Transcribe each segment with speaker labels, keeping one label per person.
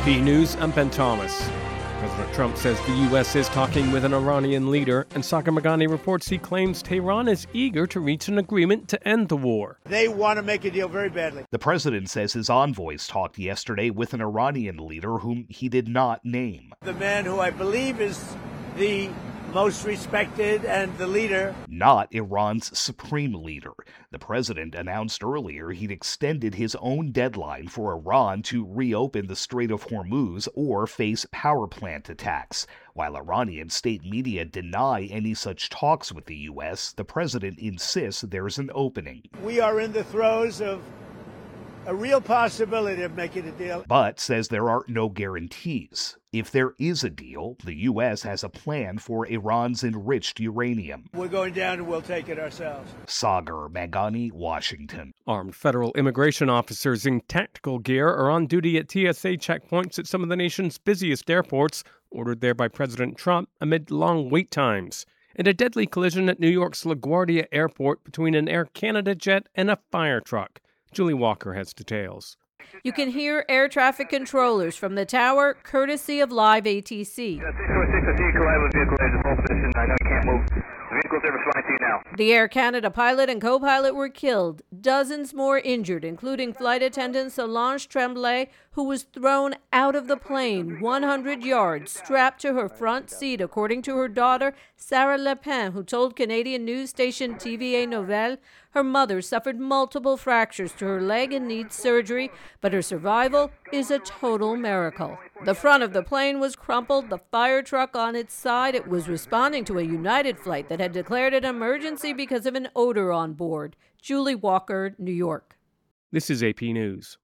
Speaker 1: AP News, I'm Ben Thomas. President Trump says the U.S. is talking with an Iranian leader, and Sagar Meghani reports he claims Tehran is eager to reach an agreement to end the war.
Speaker 2: They want to make a deal very badly.
Speaker 3: The president says his envoys talked yesterday with an Iranian leader whom he did not name.
Speaker 2: The man who I believe is the most respected and the leader.
Speaker 3: Not Iran's supreme leader. The president announced earlier he'd extended his own deadline for Iran to reopen the Strait of Hormuz or face power plant attacks. While Iranian state media deny any such talks with the U.S., the president insists there's an opening.
Speaker 2: We are in the throes of a real possibility of making a deal,
Speaker 3: but says there are no guarantees. If there is a deal, the U.S. has a plan for Iran's enriched uranium.
Speaker 2: We're going down and we'll take it ourselves.
Speaker 3: Sagar Meghani, Washington.
Speaker 1: Armed federal immigration officers in tactical gear are on duty at TSA checkpoints at some of the nation's busiest airports, ordered there by President Trump amid long wait times. In a deadly collision at New York's LaGuardia Airport between an Air Canada jet and a fire truck. Julie Walker has details.
Speaker 4: You can hear air traffic controllers from the tower, courtesy of Live ATC. The Air Canada pilot and co-pilot were killed. Dozens more injured, including flight attendant Solange Tremblay, who was thrown out of the plane 100 yards, strapped to her front seat, according to her daughter, Sarah Lepin, who told Canadian news station TVA Nouvelle her mother suffered multiple fractures to her leg and needs surgery, but her survival is a total miracle. The front of the plane was crumpled, the fire truck on its side. It was responding to a United flight that had declared an emergency because of an odor on board. Julie Walker, New York.
Speaker 1: This is AP News.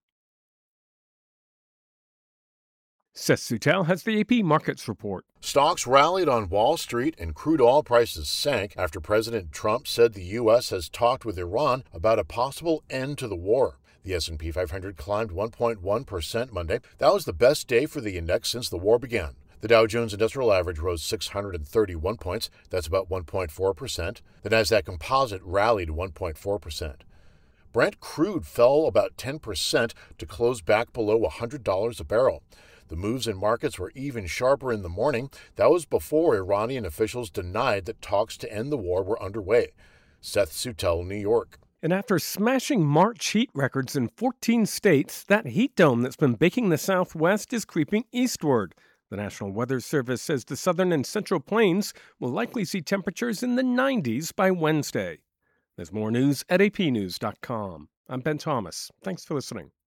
Speaker 1: Seth Soutel has the AP Markets Report.
Speaker 5: Stocks rallied on Wall Street and crude oil prices sank after President Trump said the U.S. has talked with Iran about a possible end to the war. The S&P 500 climbed 1.1% Monday. That was the best day for the index since the war began. The Dow Jones Industrial Average rose 631 points. That's about 1.4%. The Nasdaq Composite rallied 1.4%. Brent crude fell about 10% to close back below $100 a barrel. The moves in markets were even sharper in the morning. That was before Iranian officials denied that talks to end the war were underway. Seth Soutel, New York.
Speaker 1: And after smashing March heat records in 14 states, that heat dome that's been baking the Southwest is creeping eastward. The National Weather Service says the southern and central plains will likely see temperatures in the 90s by Wednesday. There's more news at apnews.com. I'm Ben Thomas. Thanks for listening.